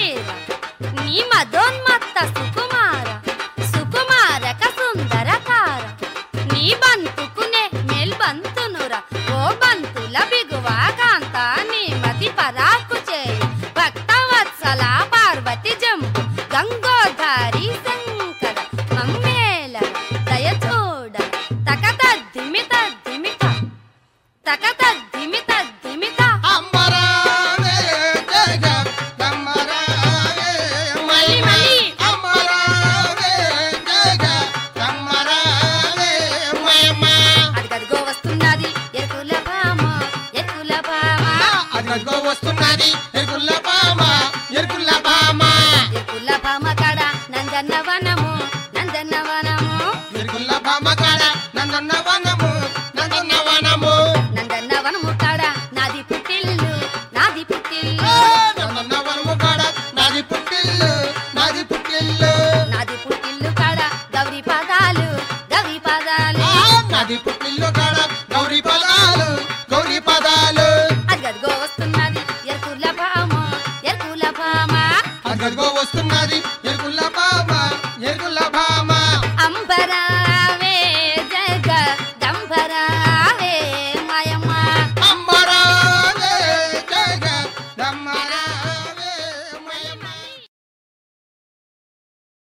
వీర నీ మదోన్మత్త సుకుమార సుకుమారక సుందరకార నీ బంతుకునే మేల్ బంతునురా ఓ బంతుల బిగువా కాంత నీ మతి పరాకు చేయి భక్తవత్సల పార్వతి జంపు గంగోధారి శంకర మమ్మేల దయ చూడ తకతద్దిమిత దిమిత తకతద్దిమిత దిమిత వస్తున్నది ఎరుకుల భామ కాడ నందనవనము నందనవనము భామ కాడ నందనవనము నందనవనము కాడ నాది పుట్టిల్లు నందనవనము కాడ నాది పుట్టిల్లు నాది పుట్టిల్లు కాడ గౌరీ పాదాలు నాది పుట్టిల్లు కాడ